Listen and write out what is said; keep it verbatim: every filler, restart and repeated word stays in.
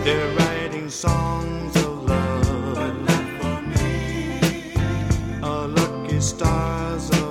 They're writing songs of love, but not for me. A lucky stars of